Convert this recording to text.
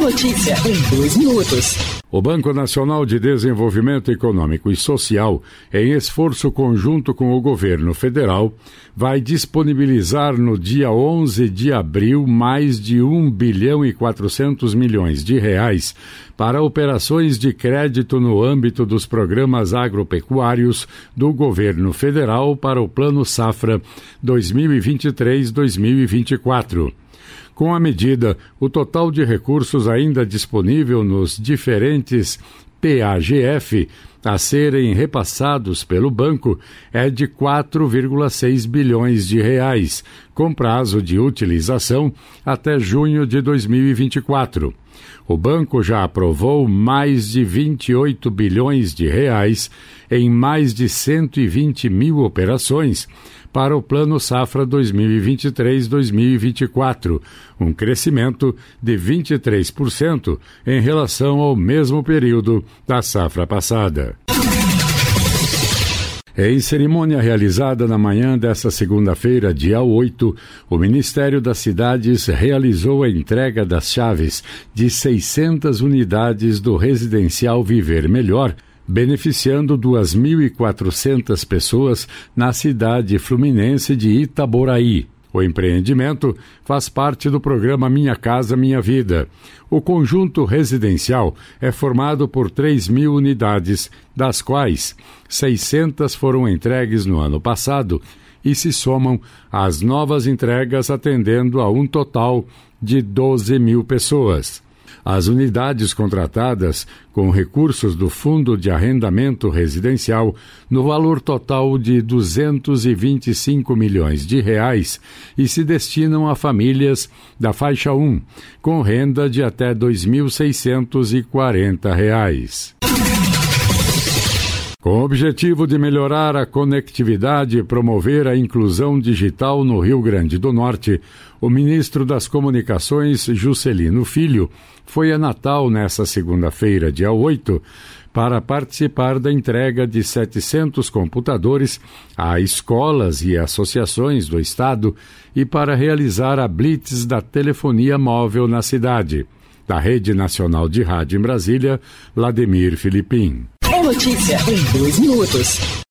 notícia em 2 minutos. O Banco Nacional de Desenvolvimento Econômico e Social, em esforço conjunto com o governo federal, vai disponibilizar no dia 11 de abril mais de 1 bilhão e 400 milhões de reais para operações de crédito no âmbito dos programas agropecuários do governo federal para o Plano Safra 2023-2024. Com a medida, o total de recursos ainda disponível nos diferentes PAGF a serem repassados pelo banco é de 4,6 bilhões de reais, com prazo de utilização até junho de 2024. O banco já aprovou mais de 28 bilhões de reais em mais de 120 mil operações para o Plano Safra 2023-2024, um crescimento de 23% em relação ao mesmo período da safra passada. Em cerimônia realizada na manhã desta segunda-feira, dia 8, o Ministério das Cidades realizou a entrega das chaves de 600 unidades do residencial Viver Melhor, beneficiando 2.400 pessoas na cidade fluminense de Itaboraí. O empreendimento faz parte do programa Minha Casa Minha Vida. O conjunto residencial é formado por 3.000 unidades, das quais 600 foram entregues no ano passado e se somam às novas entregas, atendendo a um total de 12.000 pessoas. As unidades contratadas com recursos do Fundo de Arrendamento Residencial no valor total de 225 milhões de reais e se destinam a famílias da faixa 1, com renda de até R$ 2.640. Com o objetivo de melhorar a conectividade e promover a inclusão digital no Rio Grande do Norte, o ministro das Comunicações, Juscelino Filho, foi a Natal nesta segunda-feira, dia 8, para participar da entrega de 700 computadores a escolas e associações do Estado e para realizar a blitz da telefonia móvel na cidade. Da Rede Nacional de Rádio em Brasília, Lademir Filipim. É notícia em 2 minutos.